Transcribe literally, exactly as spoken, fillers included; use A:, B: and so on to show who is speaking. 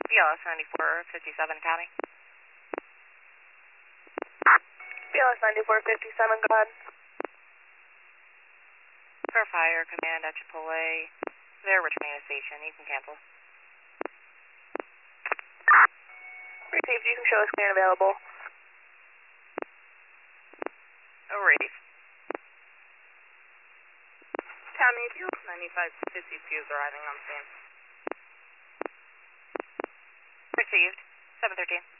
A: B L S ninety-four fifty-seven, County.
B: B L S ninety-four fifty-seven, go ahead.
A: For fire command at Chipotle, they're returning to station. You can cancel.
B: Received, you can show us clear and available.
A: Alrighty.
C: County, B L S ninety-five fifty-two is arriving on scene.
A: Received. seven thirteen.